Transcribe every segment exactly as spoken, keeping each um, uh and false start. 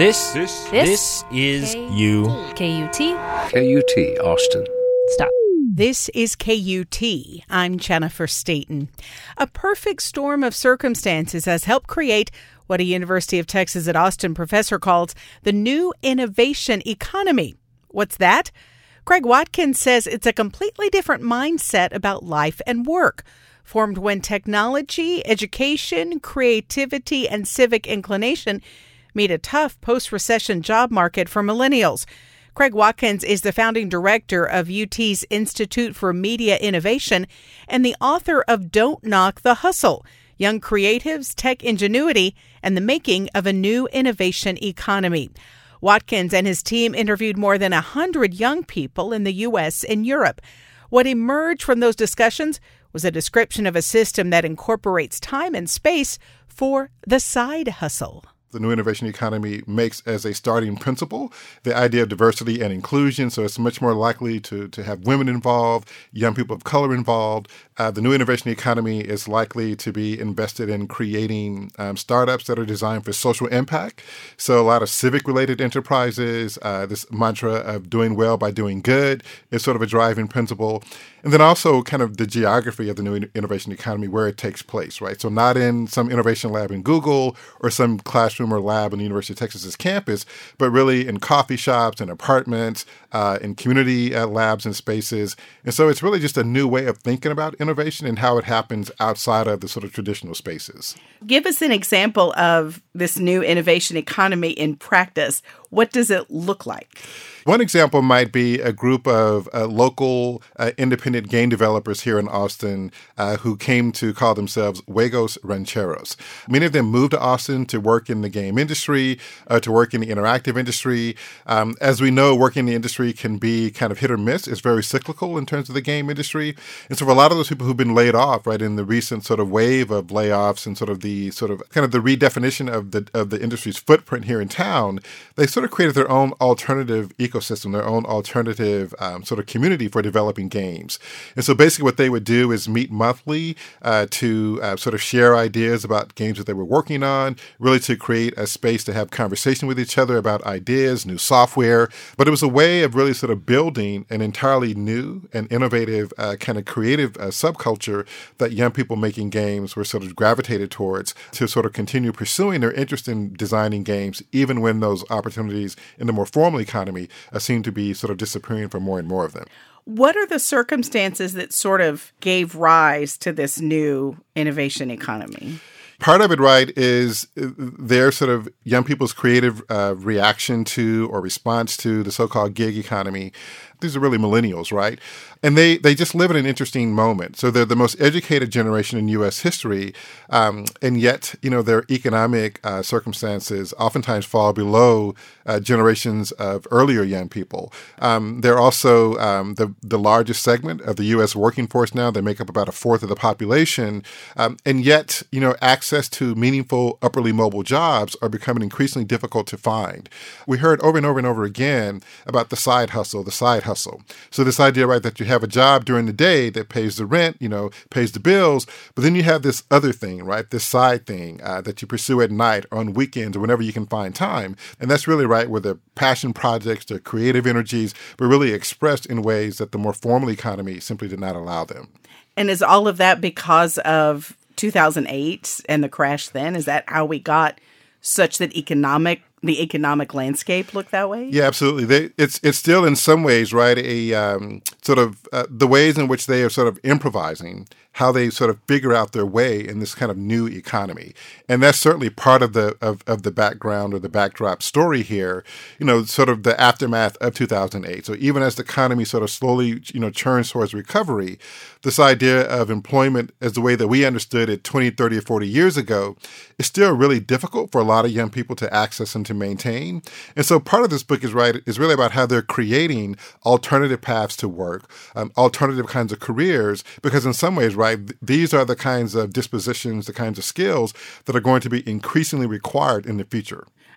This, this, this, is you. K U T. K U T, Austin. Stop. This is K U T. I'm Jennifer Staten. A perfect storm of circumstances has helped create what a University of Texas at Austin professor calls the new innovation economy. What's that? Craig Watkins says it's a completely different mindset about life and work, formed when technology, education, creativity, and civic inclination meet a tough post-recession job market for millennials. Craig Watkins is the founding director of U T's Institute for Media Innovation and the author of Don't Knock the Hustle, Young Creatives, Tech Ingenuity, and the Making of a New Innovation Economy. Watkins and his team interviewed more than one hundred young people in the U S and Europe. What emerged from those discussions was a description of a system that incorporates time and space for the side hustle. The new innovation economy makes as a starting principle the idea of diversity and inclusion. So it's much more likely to, to have women involved, young people of color involved. Uh, the new innovation economy is likely to be invested in creating um, startups that are designed for social impact. So a lot of civic-related enterprises, uh, this mantra of doing well by doing good is sort of a driving principle. And then also kind of the geography of the new innovation economy, where it takes place, right? So not in some innovation lab in Google or some classroom or lab on the University of Texas's campus, but really in coffee shops and apartments, uh, in community uh, labs and spaces. And so it's really just a new way of thinking about innovation and how it happens outside of the sort of traditional spaces. Give us an example of this new innovation economy in practice. What does it look like? One example might be a group of uh, local uh, independent game developers here in Austin uh, who came to call themselves Juegos Rancheros. Many of them moved to Austin to work in the game industry, uh, to work in the interactive industry. Um, as we know, working in the industry can be kind of hit or miss. It's very cyclical in terms of the game industry. And so for a lot of those people who've been laid off, right, in the recent sort of wave of layoffs and sort of the sort of kind of the redefinition of the of the industry's footprint here in town, they sort of created their own alternative ecosystem. ecosystem, their own alternative um, sort of community for developing games. And so basically what they would do is meet monthly uh, to uh, sort of share ideas about games that they were working on, really to create a space to have conversation with each other about ideas, new software. But it was a way of really sort of building an entirely new and innovative uh, kind of creative uh, subculture that young people making games were sort of gravitated towards to sort of continue pursuing their interest in designing games, even when those opportunities in the more formal economy Uh, seem to be sort of disappearing for more and more of them. What are the circumstances that sort of gave rise to this new innovation economy? Part of it, right, is their sort of young people's creative uh, reaction to or response to the so-called gig economy. These are really millennials, right? And they, they just live in an interesting moment. So they're the most educated generation in U S history, um, and yet, you know, their economic uh, circumstances oftentimes fall below uh, generations of earlier young people. Um, they're also um, the, the largest segment of the U S working force now. They make up about a fourth of the population. Um, and yet, you know, access to meaningful upperly mobile jobs are becoming increasingly difficult to find. We heard over and over and over again about the side hustle, the side hustle. So this idea, right, that you have a job during the day that pays the rent, you know, pays the bills, but then you have this other thing, right, this side thing uh, that you pursue at night or on weekends or whenever you can find time. And that's really, right, where the passion projects, the creative energies were really expressed in ways that the more formal economy simply did not allow them. And is all of that because of two thousand eight and the crash then? Is that how we got such that economic the economic landscape look that way? Yeah, absolutely. They, it's it's still in some ways, right, a um, sort of uh, the ways in which they are sort of improvising, how they sort of figure out their way in this kind of new economy. And that's certainly part of the of, of the background or the backdrop story here, you know, sort of the aftermath of two thousand eight. So even as the economy sort of slowly, you know, churns towards recovery, this idea of employment as the way that we understood it twenty, thirty, or forty years ago is still really difficult for a lot of young people to access and to maintain. And so part of this book is right is really about how they're creating alternative paths to work, um, alternative kinds of careers, because in some ways, right, these are the kinds of dispositions, the kinds of skills that are going to be increasingly required in the future.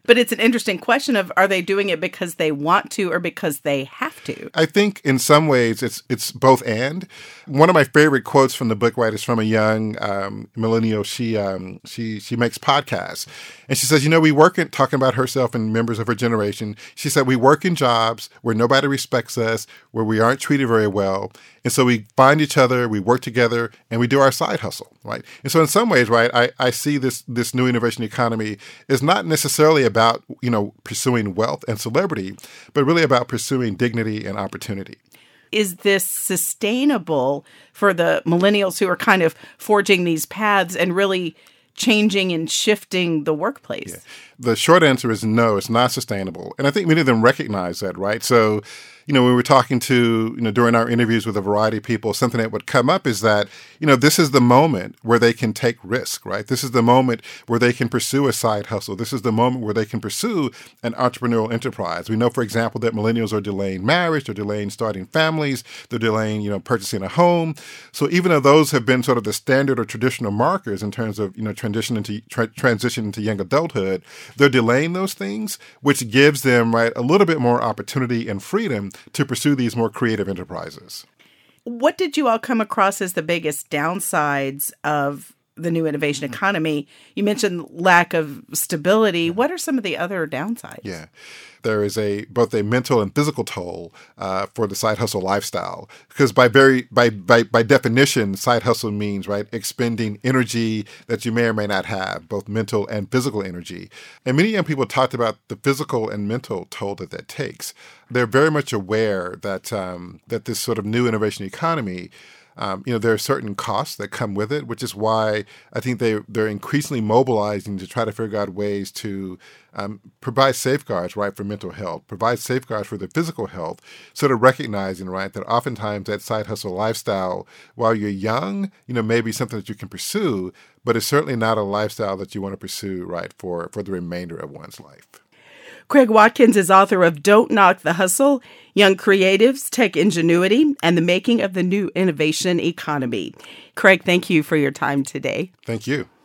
But it's an interesting question of, are they doing it because they want to or because they have to? I think in some ways it's it's both and. One of my favorite quotes from the book, right, is from a young um, millennial. She um, she she makes podcasts. And she says, you know, we work in, talking about herself and members of her generation, she said, we work in jobs where nobody respects us, where we aren't treated very well. And so we find each other, we work together, and we do our side hustle, right? And so in some ways, right, I, I see this this new innovation economy is not necessarily about, you know, pursuing wealth and celebrity, but really about pursuing dignity and opportunity. Is this sustainable for the millennials who are kind of forging these paths and really changing and shifting the workplace? Yeah. The short answer is no, it's not sustainable. And I think many of them recognize that, right? So, you know, when we were talking to, you know, during our interviews with a variety of people, something that would come up is that, you know, this is the moment where they can take risk, right? This is the moment where they can pursue a side hustle. This is the moment where they can pursue an entrepreneurial enterprise. We know, for example, that millennials are delaying marriage, they're delaying starting families, they're delaying, you know, purchasing a home. So even though those have been sort of the standard or traditional markers in terms of, you know, transition into tra- transition into young adulthood, they're delaying those things, which gives them, right, a little bit more opportunity and freedom to pursue these more creative enterprises. What did you all come across as the biggest downsides of the new innovation economy? You mentioned lack of stability. What are some of the other downsides? Yeah. There is a both a mental and physical toll uh, for the side hustle lifestyle, because by very by, by by definition, side hustle means, right, expending energy that you may or may not have, both mental and physical energy. And many young people talked about the physical and mental toll that that takes. They're very much aware that um, that this sort of new innovation economy, Um, you know, there are certain costs that come with it, which is why I think they, they're increasingly mobilizing to try to figure out ways to um, provide safeguards, right, for mental health, provide safeguards for their physical health, sort of recognizing, right, that oftentimes that side hustle lifestyle, while you're young, you know, may be something that you can pursue, but it's certainly not a lifestyle that you want to pursue, right, for, for the remainder of one's life. Craig Watkins is author of Don't Knock the Hustle, Young Creatives, Tech Ingenuity, and the Making of the New Innovation Economy. Craig, thank you for your time today. Thank you.